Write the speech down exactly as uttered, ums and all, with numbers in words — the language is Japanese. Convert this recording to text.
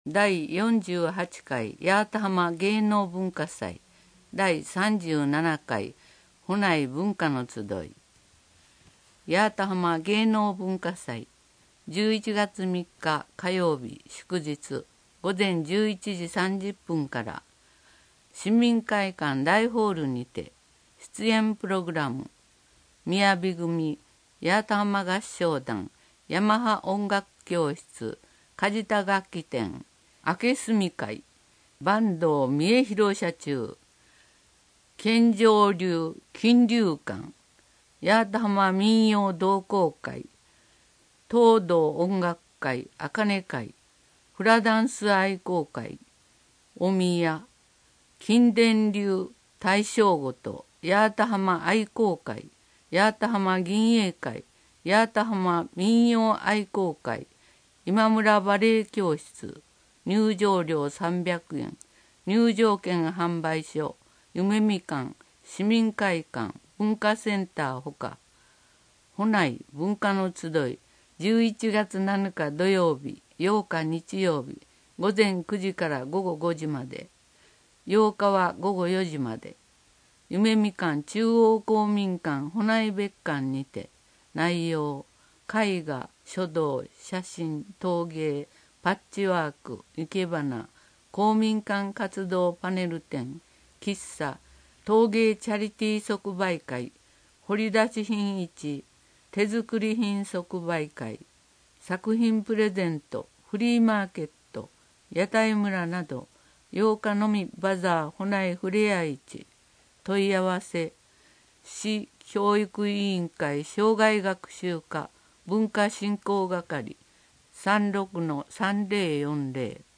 だいよんじゅうはちかい八幡浜芸能文化祭だいさんじゅうななかい保内文化の集い八幡浜芸能文化祭じゅういちがつみっか火曜日祝日ごぜんじゅういちじさんじゅっぷんから市民会館大ホールにて出演プログラム雅組八幡浜合唱団ヤマハ音楽教室梶田楽器店明けすみ会坂東三重広社中健上流金龍館八幡浜民謡同好会東道音楽会茜会フラダンス愛好会お宮金伝流大正ごと八幡浜愛好会八幡浜銀英会八幡浜民謡愛好会今村バレエ教室入場料さんびゃくえん入場券販売所夢みかん市民会館文化センターほか保内文化の集いじゅういちがつなのか土曜日ようか日曜日ごぜんくじからごごごじまでようかはごごよじまで夢みかん中央公民館保内別館にて内容絵画書道写真陶芸パッチワーク生け花公民館活動パネル展喫茶陶芸チャリティー即売会掘り出し品市手作り品即売会作品プレゼントフリーマーケット屋台村などようかのみバザー保内ふれあい市問い合わせ市教育委員会生涯学習課文化振興係 さんろくのさんぜろよんぜろ